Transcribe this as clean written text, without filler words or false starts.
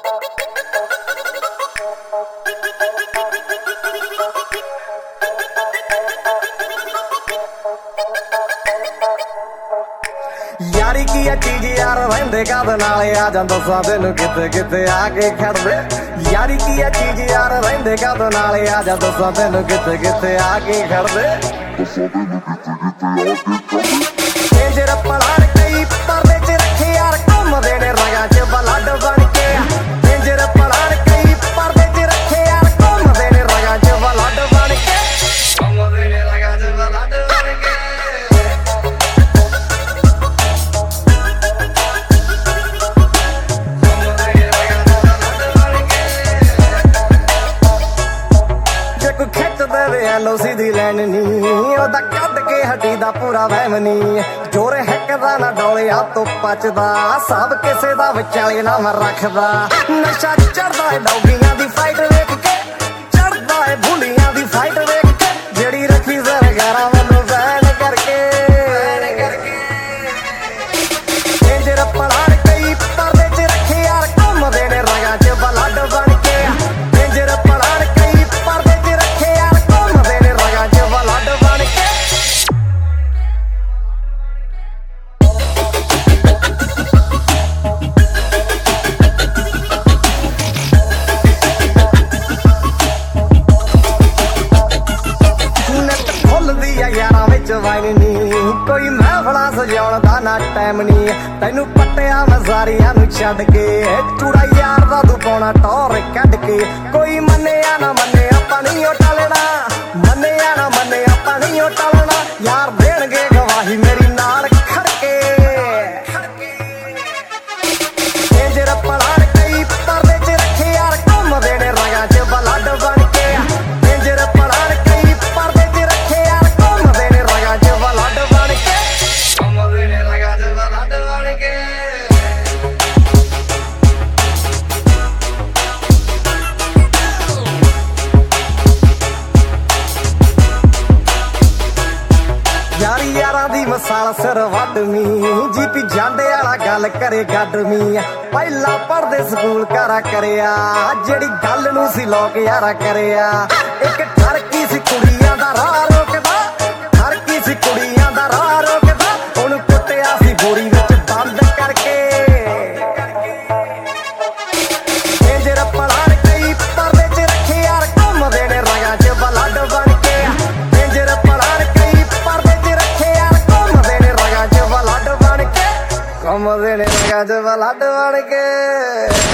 यारी की चीज यार रहिंदे कद नाले आ जा दसा तेन किते किते आके खड़दे यारी की चीज यार रहिंदे कद नाले आ जा दसा तेन किते किते आके खड़दे जेरा पलाड़ कई पर्दे च रखे यार घूमदे ने रगा च बलड बन के जेरा पलाड़ कई पर्दे च रखे यार घूमदे ने रगा च बलड बन के घूमदे ने रगा च बलड बन के लो सीधी लैन नी ओदा कद के हटी दा पूरा वहम नी जोर हैकदा ना डोले आ तो पचदा सब किसे दा विचाले नाम रखदा नशा चढ़दा है डौगियां दी फाइट वेख के चढ़दा है भूलियां दी फाइट वेख के जेड़ी रखी सरगारा वालों बैन करके जेरा पलाड़ कई पर्दे च रखे यार घूमदे ने रगा च बलड बन के जेरा पलाड़ कई पर्दे च रखे यार घूमदे ने रगा च बलड बन के नट खुलदी आ यारां विच वाइन नी कोई महफला सजाउण दा ना टाइम नी तैनू पट्टिया मैं सारियां नू छड्ड के चूड़ा यार दा तू पाउणा टौर कढ के कोई मन्निया ना मन्ने आपां नहीं ओ टलना मन्निया ना मन्ने आपां नहीं ओ टलना यार देणगे गवाही मेरी नाल खड़के जेरा पलाड़ कई पर्दे च रखे यार घूमदे ने रगा च बलड बन के जेरा पलाड़ कई पर्दे च रखे यार घूमदे ने रगा च बलड बन के घूमदे ने रगा च बलड बन के यारी यारां दी मसाल सिर वड्डमी जीपी जांडे वाला गल करे गड्डमी पहला पढ़दे स्कूल करा करिया जेड़ी गल नू सी लोक यारा करिया एक ठरकी सी कुड़ियां दा राह रोकदा ठरकी सी कुड़ियां दा राह रोकदा ओनू कुੱਟਿਆ सी बोरी विच बंद करके जेरा पलाड़ कई पर्दे च रखे यार घूमदे ने रगा च बलड बन के जेरा पलाड़ कई पर्दे च रखे यार घूमदे ने रगा च बलड बन के घूमदे ने रगा च बलड बन के